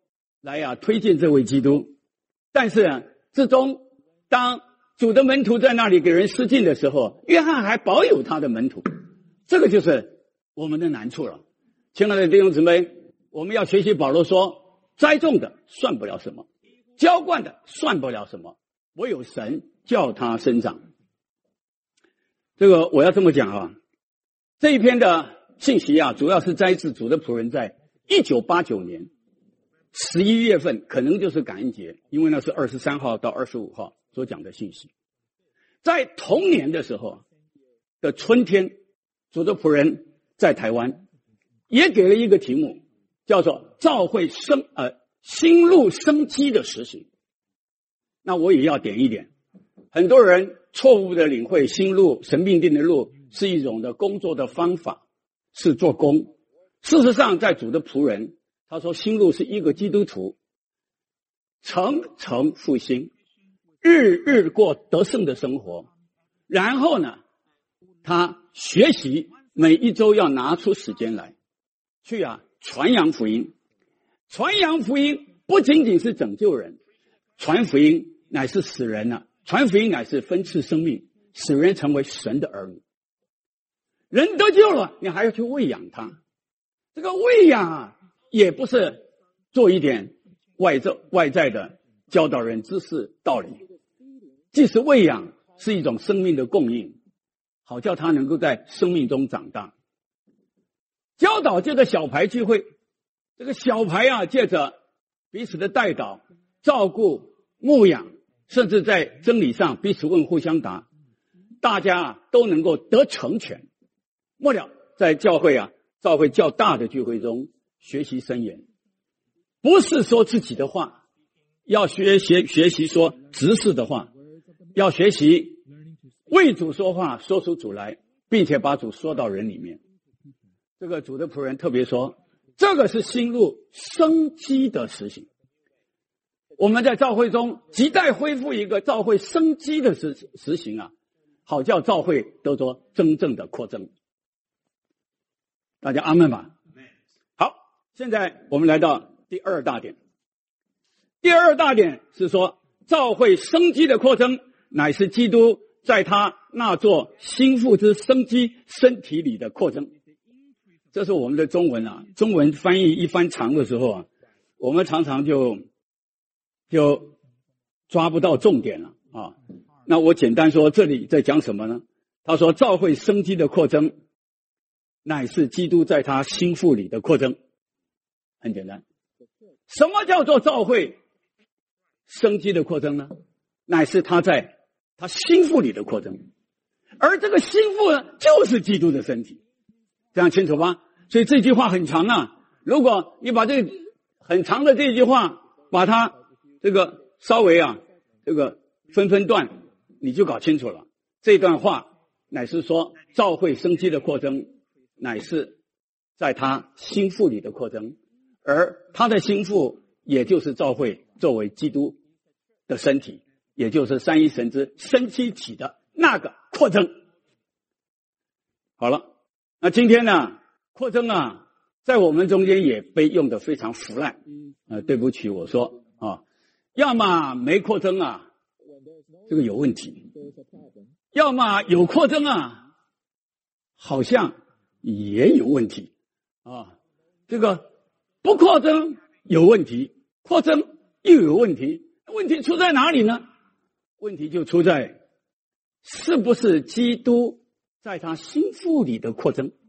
Speaker 2: 来啊推荐这位基督。但是啊，至终当主的门徒在那里给人施浸的时候，约翰还保有他的门徒，这个就是我们的难处了。亲爱的弟兄姊妹，我们要学习保罗说，栽种的算不了什么，浇灌的算不了什么，唯有神叫他生长。这个我要这么讲啊，这一篇的信息啊，主要是摘自主的仆人在一九八九年十一月份，可能就是感恩节，因为那是二十三号到二十五号所讲的信息。在同年的时候的春天，主的仆人在台湾也给了一个题目，叫做召会生呃新路生机的实行。那我也要点一点，很多人错误的领会新路神命定的路是一种的工作的方法，是做工。事实上在主的仆人，他说新路是一个基督徒层层复兴，日日过得胜的生活，然后呢他学习每一周要拿出时间来去啊传扬福音。传扬福音不仅仅是拯救人，传福音乃是使人啊，传福音乃是分赐生命，使人成为神的儿女。人得救了，你还要去喂养他。这个喂养啊，也不是做一点外在外在的教导人知识道理，即使喂养是一种生命的供应，好叫他能够在生命中长大。教导借着小牌聚会，这个小牌啊，借着彼此的带导、照顾、牧养，甚至在真理上彼此问、互相答，大家啊都能够得成全。末了，在教会啊，教会较大的聚会中学习箴言，不是说自己的话，要学习学习说执事的话，要学习为主说话，说出主来，并且把主说到人里面。这个主的仆人特别说，这个是新路生机的实行。我们在教会中亟待恢复一个教会生机的实实行啊，好叫教会得着真正的扩增。大家阿们吧。好，现在我们来到第二大点。第二大点是说，教会生机的扩增乃是基督在他那座心腹之生机身体里的扩增。这是我们的中文啊，中文翻译一翻长的时候啊，我们常常就就抓不到重点了啊。那我简单说，这里在讲什么呢？他说，教会生机的扩增乃是基督在他心腹里的扩增。很简单，什么叫做教会生机的扩增呢？乃是他在他心腹里的扩增，而这个心腹呢，就是基督的身体。这样清楚吧？所以这句话很长啊，如果你把这个很长的这句话把它这个稍微啊这个分分段，你就搞清楚了。这段话乃是说，教会生机的扩增乃是在他心腹里的扩增，而他的心腹也就是教会作为基督的身体，也就是三一神之生机体的那个扩增。好了，那今天呢，扩增啊在我们中间也被用得非常腐烂。呃，对不起，我说啊，要么没扩增啊，这个有问题；要么有扩增啊，好像也有问题啊。这个不扩增有问题，扩增又有问题，问题出在哪里呢？问题就出在是不是基督在他心腹里的扩增。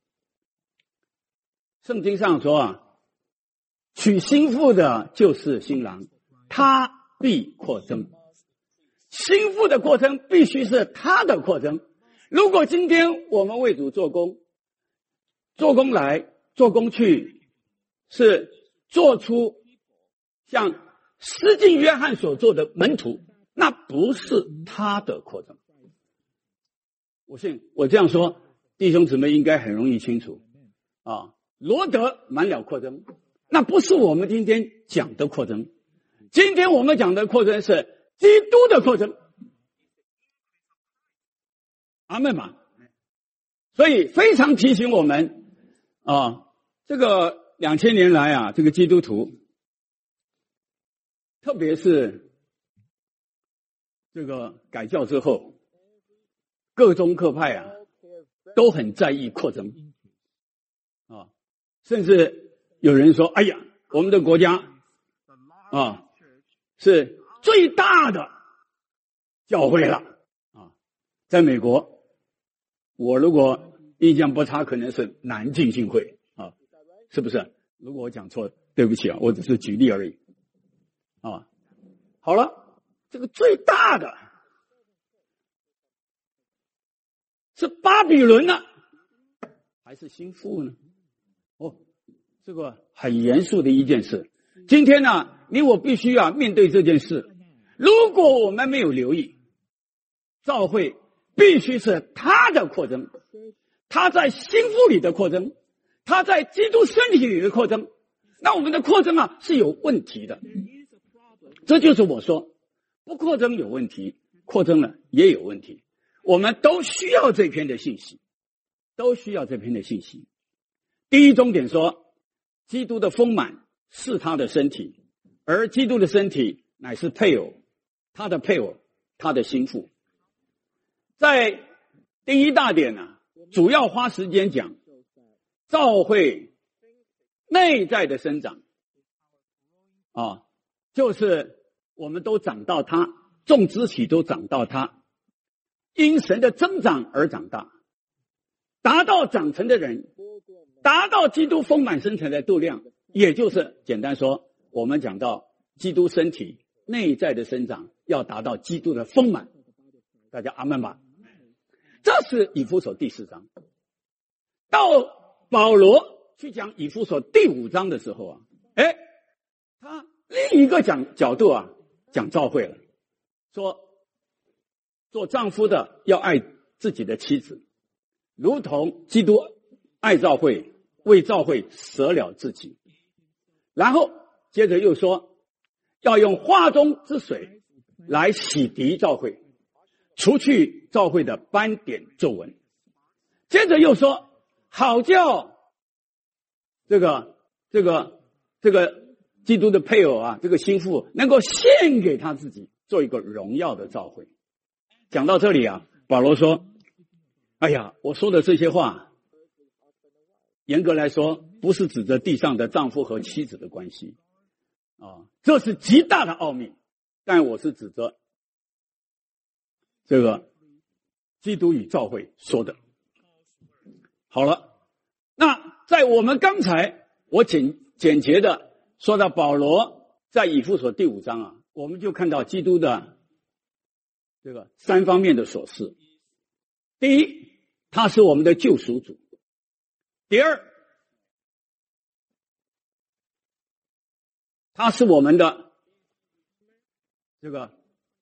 Speaker 2: 圣经上说啊，娶心腹的就是新郎，他必扩增。心腹的扩增必须是他的扩增。如果今天我们为主做工，做工来做工去，是做出像施浸约翰所做的门徒，那不是他的扩增。我信我这样说，弟兄姊妹应该很容易清楚啊。罗德满了扩增，那不是我们今天讲的扩增。今天我们讲的扩增是基督的扩增。阿们嘛。所以非常提醒我们啊，这个两千年来啊，这个基督徒特别是这个改教之后，各宗各派啊都很在意扩增啊，甚至有人说：“哎呀，我们的国家啊是最大的教会了啊！”在美国，我如果印象不差，可能是南浸信会啊，是不是？如果我讲错，对不起啊，我只是举例而已啊。好了，这个最大的是巴比伦呢，还是新妇呢？哦，这个很严肃的一件事。今天呢，你我必须啊面对这件事。如果我们没有留意，教会必须是他的扩增，他在新妇里的扩增，他在基督身体里的扩增，那我们的扩增啊是有问题的。这就是我说，不扩增有问题，扩增了也有问题。我们都需要这篇的信息，都需要这篇的信息。第一重点说，基督的丰满是他的身体，而基督的身体乃是配偶，他的配偶，他的心腹。在第一大点呢、啊，主要花时间讲教会内在的生长啊，就是我们都长到他，众肢体都长到他，因神的增长而长大，达到长成的人，达到基督丰满身材的度量，也就是简单说，我们讲到基督身体内在的生长要达到基督的丰满。大家阿们吧。这是以弗所第四章。到保罗去讲以弗所第五章的时候啊，哎，他另一个讲角度啊，讲教会了，说做丈夫的要爱自己的妻子，如同基督爱教会，为教会舍了自己。然后接着又说，要用话中之水来洗涤教会，除去教会的斑点皱纹。接着又说，好叫这个这个这个基督的配偶啊，这个心腹能够献给他自己，做一个荣耀的教会。讲到这里啊，保罗说，哎呀，我说的这些话严格来说不是指着地上的丈夫和妻子的关系啊，这是极大的奥秘，但我是指着这个基督与教会说的。好了，那在我们刚才我简简洁的说到保罗在以弗所第五章啊，我们就看到基督的这个三方面的所示。第一，他是我们的救赎主；第二，他是我们的这个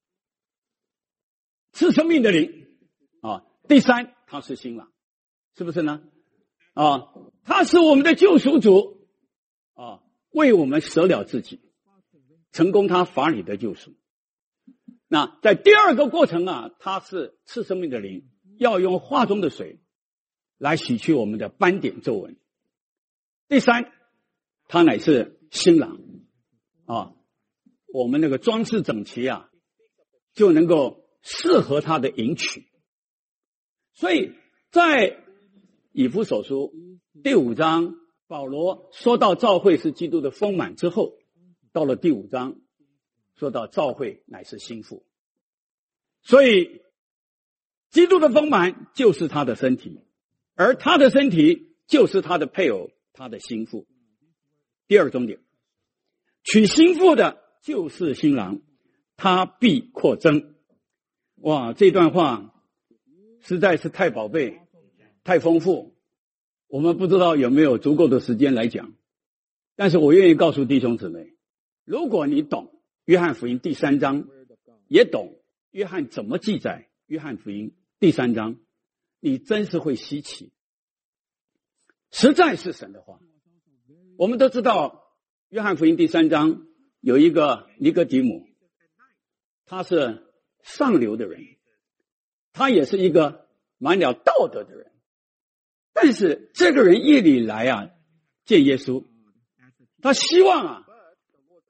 Speaker 2: 赐生命的灵啊；第三，他是新郎，是不是呢？啊，他是我们的救赎主啊，为我们舍了自己，成功他法理的救赎。那在第二个过程啊，他是赐生命的灵，要用话中的水来洗去我们的斑点皱纹。第三，他乃是新郎啊，我们那个装饰整齐啊，就能够适合他的迎娶。所以在以弗所书第五章，保罗说到教会是基督的丰满之后，到了第五章说到教会乃是心腹。所以基督的丰满就是他的身体，而他的身体就是他的配偶，他的心腹。第二重点，娶心腹的就是新郎，他必扩增。哇，这段话实在是太宝贝，太丰富，我们不知道有没有足够的时间来讲。但是我愿意告诉弟兄姊妹，如果你懂约翰福音第三章，也懂约翰怎么记载约翰福音第三章，你真是会稀奇，实在是神的话。我们都知道约翰福音第三章有一个尼哥底母，他是上流的人，他也是一个满了道德的人，但是这个人夜里来啊见耶稣，他希望啊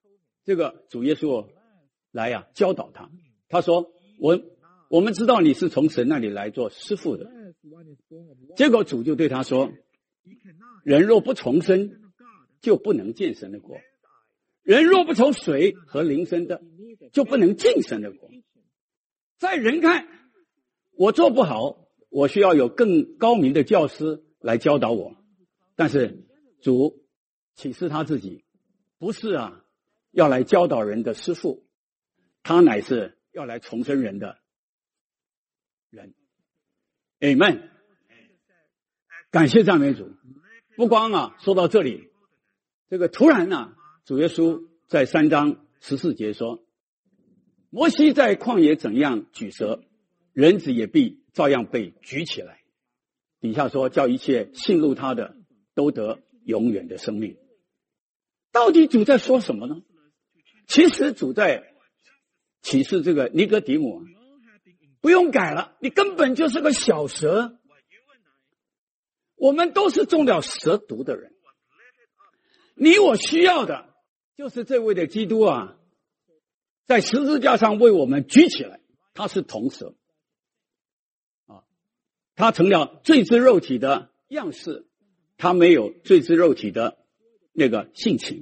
Speaker 2: 这个主耶稣来呀、啊、教导他，他说我我们知道你是从神那里来做师傅的。结果主就对他说，人若不重生，就不能见神的国。人若不从水和灵生的，就不能进神的国。在人看我做不好，我需要有更高明的教师来教导我。但是主启示他自己，不是啊要来教导人的师傅，他乃是要来重生人的人。 Amen， 感谢赞美主。不光啊说到这里，这个突然啊主耶稣在三章十四节说，摩西在旷野怎样举蛇，人子也必照样被举起来。底下说，叫一切信入他的都得永远的生命。到底主在说什么呢？其实主在启示这个尼哥底母，不用改了，你根本就是个小蛇。我们都是中了蛇毒的人，你我需要的就是这位的基督啊，在十字架上为我们举起来。他是铜蛇啊，他成了罪之肉体的样式，他没有罪之肉体的那个性情。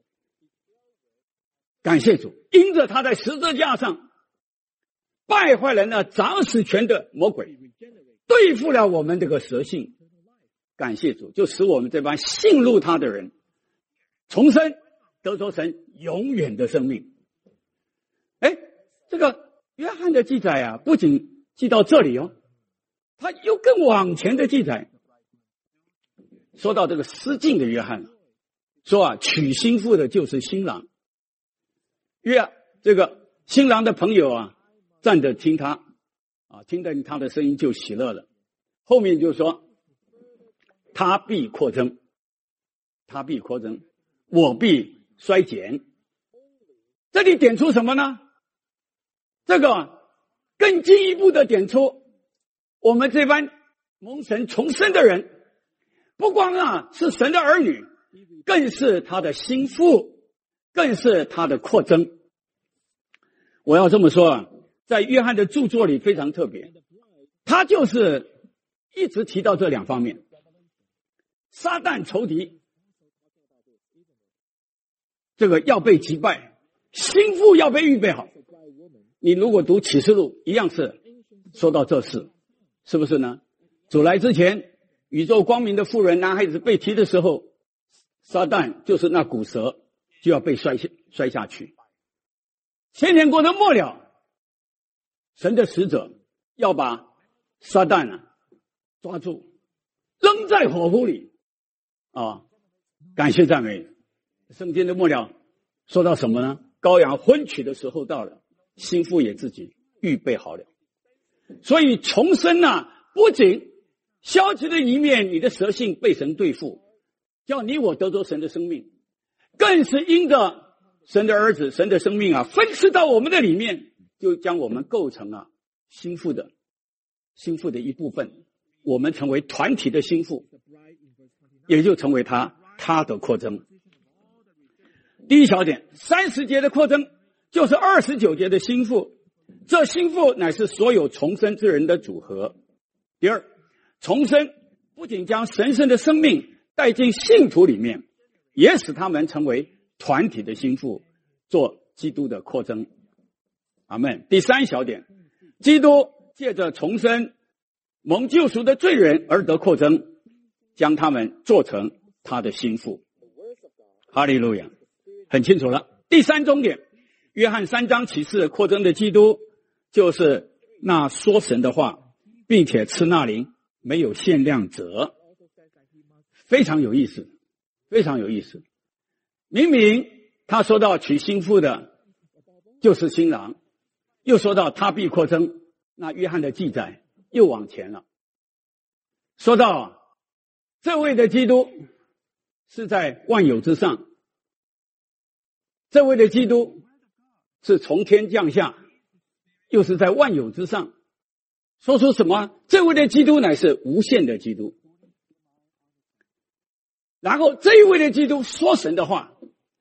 Speaker 2: 感谢主，因着他在十字架上败坏了那掌死权的魔鬼，对付了我们这个蛇性。感谢主，就使我们这帮信入他的人重生，得着神永远的生命。哎，这个约翰的记载啊，不仅记到这里哦，他又更往前的记载，说到这个失敬的约翰，说啊，娶新妇的就是新郎。约这个新郎的朋友啊，站着听他啊，听到他的声音就喜乐了。后面就说，他必扩增，他必扩增，我必衰减。这里点出什么呢？这个更进一步的点出，我们这班蒙神重生的人，不光啊是神的儿女，更是他的心腹，更是他的扩增。我要这么说啊，在约翰的著作里非常特别，他就是一直提到这两方面。撒旦仇敌这个要被击败，心腹要被预备好。你如果读启示录，一样是说到这事，是不是呢？主来之前，宇宙光明的妇人男孩子被提的时候，撒旦就是那古蛇就要被摔下摔下去。千年国的末了，神的使者要把撒旦啊抓住，扔在火湖里啊！感谢赞美。圣经的末了说到什么呢？羔羊婚娶的时候到了，新妇也自己预备好了。所以重生啊，不仅消极的一面，你的蛇性被神对付，叫你我得着神的生命，更是因着神的儿子，神的生命啊，分赐到我们的里面，就将我们构成啊心腹的心腹的一部分，我们成为团体的心腹，也就成为他他的扩增。第一小点，三十节的扩增就是二十九节的心腹，这心腹乃是所有重生之人的组合。第二，重生不仅将神圣的生命带进信徒里面，也使他们成为团体的心腹，做基督的扩增。阿们。第三小点，基督借着重生蒙救赎的罪人而得扩增，将他们做成他的心腹。哈利路亚，很清楚了。第三重点，约翰三章启示扩增的基督，就是那说神的话并且吃那灵没有限量者。非常有意思，非常有意思。明明他说到娶新妇的就是新郎，又说到他必扩增，那约翰的记载又往前了，说到这位的基督是在万有之上，这位的基督是从天降下，又是在万有之上，说出什么？这位的基督乃是无限的基督。然后这一位的基督说神的话，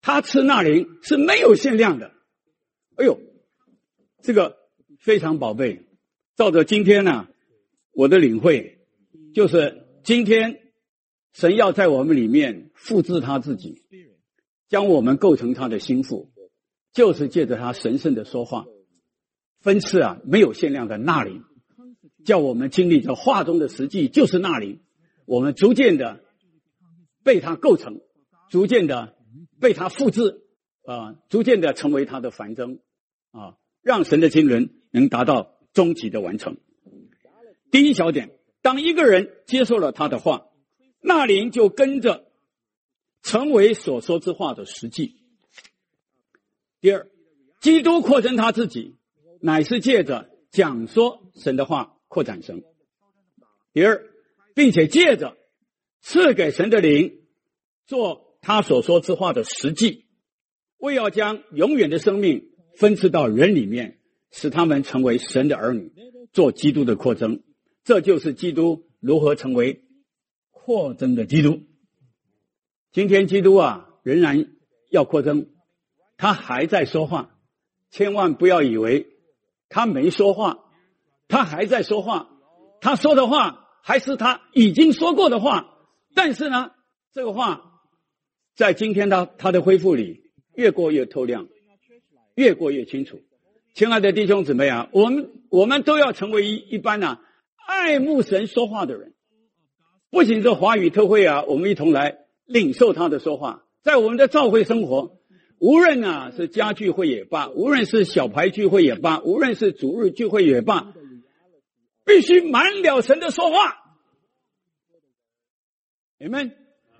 Speaker 2: 他赐那灵是没有限量的。哎呦，这个非常宝贝。照着今天呢、啊，我的领会就是今天神要在我们里面复制他自己，将我们构成他的心腹，就是借着他神圣的说话，分赐啊没有限量的纳灵，叫我们经历着话中的实际，就是纳灵，我们逐渐的被他构成，逐渐的被他复制啊，逐渐的成为他的繁增啊，让神的经纶能达到终极的完成。第一小点，当一个人接受了他的话，那灵就跟着成为所说之话的实际。第二，基督扩增他自己，乃是借着讲说神的话扩展神。第二，并且借着赐给神的灵做他所说之话的实际，为要将永远的生命分赐到人里面，使他们成为神的儿女，做基督的扩增。这就是基督如何成为扩增的基督。今天基督啊仍然要扩增，他还在说话，千万不要以为他没说话，他还在说话，他说的话还是他已经说过的话，但是呢这个话在今天他他的恢复里越过越透亮，越过越清楚。亲爱的弟兄姊妹啊，我们我们都要成为一一般啊爱慕神说话的人。不仅这华语特会啊，我们一同来领受他的说话，在我们的教会生活，无论啊是家聚会也罢，无论是小牌聚会也罢，无论是主日聚会也罢，必须满了神的说话。你们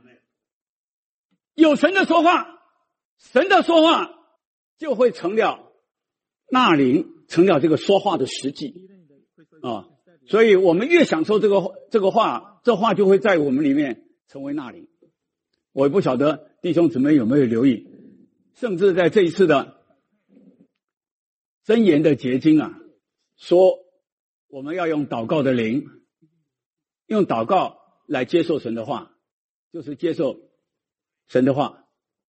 Speaker 2: 有神的说话，神的说话就会成了纳灵，成了这个说话的实际啊。所以我们越享受这个这个话，这话就会在我们里面成为纳灵。我也不晓得弟兄姊妹有没有留意，甚至在这一次的箴言的结晶啊，说我们要用祷告的灵，用祷告来接受神的话，就是接受神的话。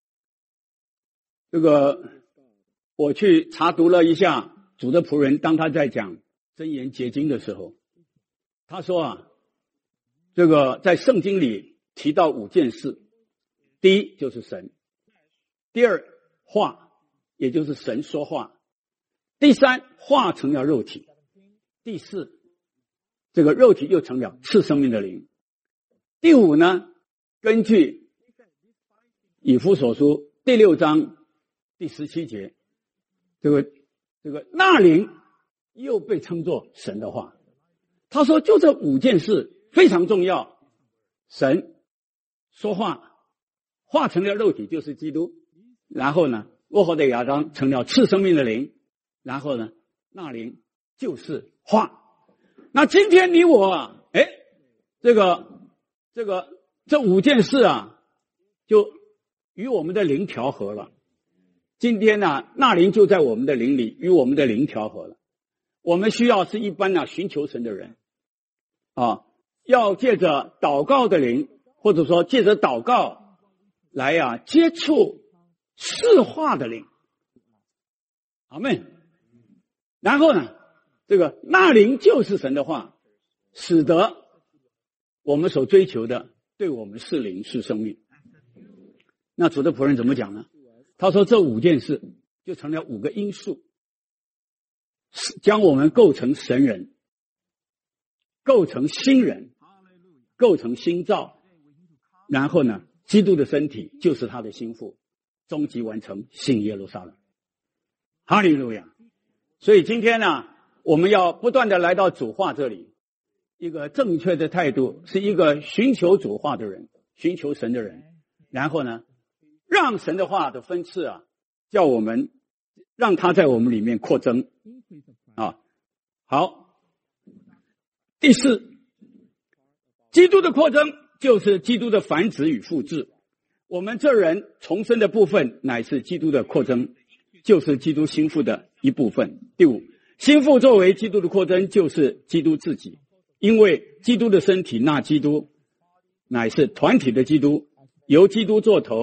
Speaker 2: 这个我去查读了一下主的仆人，当他在讲箴言结晶的时候，他说啊，这个在圣经里提到五件事。第一就是神，第二话，也就是神说话，第三话成了肉体，第四这个肉体又成了赐生命的灵，第五呢，根据以弗所书第六章第十七节，这个这个那灵又被称作神的话。他说就这五件事非常重要，神说话，话成了肉体就是基督，然后呢沃合的亚当成了赐生命的灵，然后呢那灵就是话。那今天你我啊，哎，这个这个这五件事啊就与我们的灵调和了。今天呢、啊、那灵就在我们的灵里，与我们的灵调和了。我们需要是一般啊寻求神的人啊，要借着祷告的灵，或者说借着祷告来啊接触释化的灵。阿们。然后呢，这个那灵就是神的话，使得我们所追求的对我们是灵是生命。那主的仆人怎么讲呢？他说这五件事就成了五个因素，将我们构成神人，构成新人，构成新造，然后呢基督的身体就是他的心腹，终极完成新耶路撒冷。哈利路亚。所以今天呢，我们要不断的来到主话这里，一个正确的态度是一个寻求主话的人，寻求神的人，然后呢让神的话的分赐啊，叫我们让它在我们里面扩增啊。好，第四，基督的扩增就是基督的繁殖与复制。我们这人重生的部分乃是基督的扩增，就是基督心腹的一部分。第五，心腹作为基督的扩增，就是基督自己，因为基督的身体那基督乃是团体的基督，由基督做头，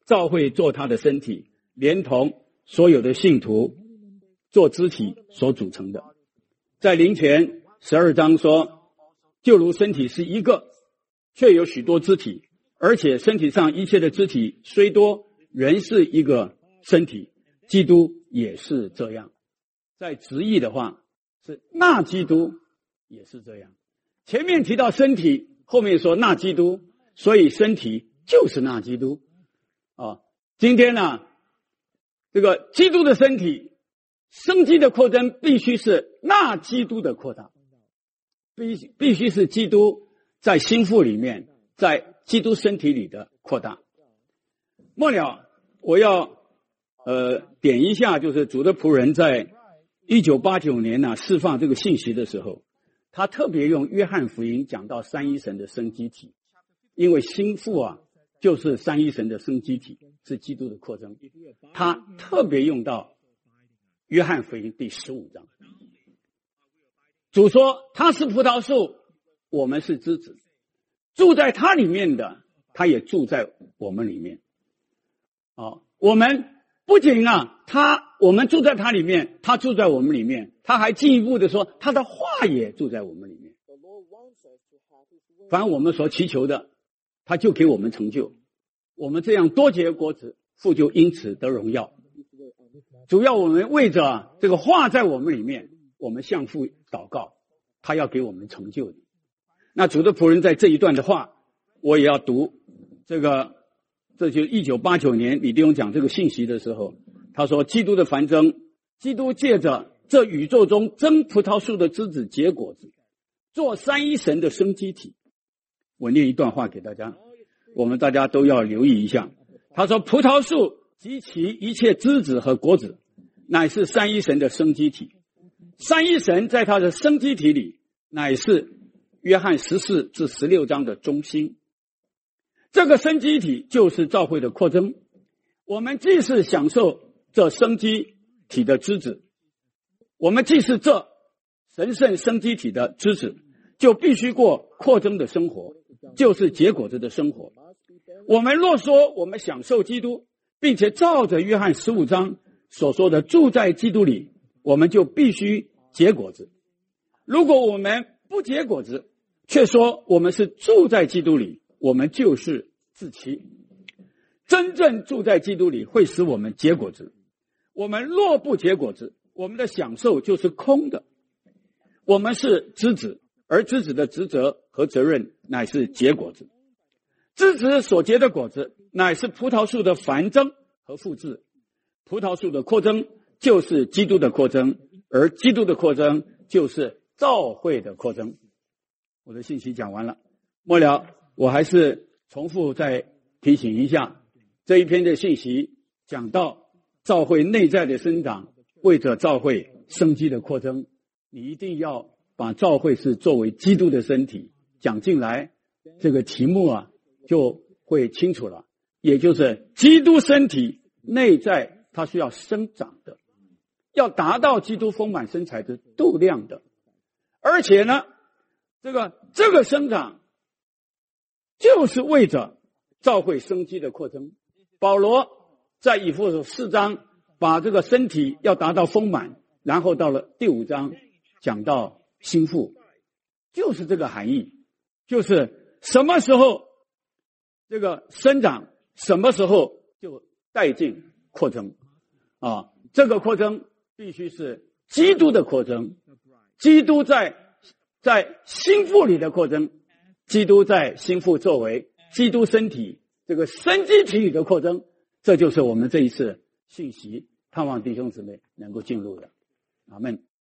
Speaker 2: 教会做他的身体，连同所有的信徒做肢体所组成的。在林前十二章说，就如身体是一个，却有许多肢体，而且身体上一切的肢体虽多，仍是一个身体，基督也是这样。在直译的话是那基督也是这样。前面提到身体，后面说那基督，所以身体就是那基督啊。今天呢，这个基督的身体生机的扩增必须是那基督的扩大，必必须是基督在心腹里面，在基督身体里的扩大。末了，我要呃点一下，就是主的仆人在一九八九年呢、啊、释放这个信息的时候，他特别用约翰福音讲到三一神的生机体，因为心腹啊就是三一神的生机体，是基督的扩增，他特别用到约翰福音第十五章。主说他是葡萄树，我们是枝子，住在他里面的，他也住在我们里面。哦，我们不仅啊，他我们住在他里面，他住在我们里面，他还进一步的说，他的话也住在我们里面。凡我们所祈求的，他就给我们成就。我们这样多结果子，父就因此得荣耀。主要我们为着这个话在我们里面，我们向父祷告，他要给我们成就的。那主的仆人在这一段的话，我也要读这个，这就一九八九年李弟兄讲这个信息的时候，他说基督的繁增，基督借着这宇宙中真葡萄树的枝子结果子，做三一神的生机体。我念一段话给大家，我们大家都要留意一下。他说葡萄树及其一切枝子和果子，乃是三一神的生机体。三一神在他的生机体里，乃是约翰十四至十六章的中心。这个生机体就是教会的扩增。我们既是享受这生机体的枝子，我们既是这神圣生机体的枝子，就必须过扩增的生活，就是结果子的生活。我们若说我们享受基督，并且照着约翰十五章所说的住在基督里，我们就必须结果子。如果我们不结果子，却说我们是住在基督里，我们就是自欺。真正住在基督里会使我们结果子。我们若不结果子，我们的享受就是空的。我们是枝子，而枝子的职责和责任乃是结果子。枝子所结的果子乃是葡萄树的繁增和复制。葡萄树的扩增就是基督的扩增，而基督的扩增就是教会的扩增。我的信息讲完了，末了我还是重复再提醒一下，这一篇的信息讲到教会内在的生长，为着教会生机的扩增，你一定要把教会是作为基督的身体讲进来，这个题目啊就会清楚了。也就是基督身体内在它需要生长的，要达到基督丰满身材的度量的，而且呢这个这个生长就是为着教会生机的扩增。保罗在以弗所四章把这个身体要达到丰满，然后到了第五章讲到心腹，就是这个含义，就是什么时候这个生长，什么时候就带进扩增啊！这个扩增必须是基督的扩增，基督在在心腹里的扩增，基督在心腹作为基督身体这个生机体里的扩增，这就是我们这一次信息盼望弟兄姊妹能够进入的。阿们。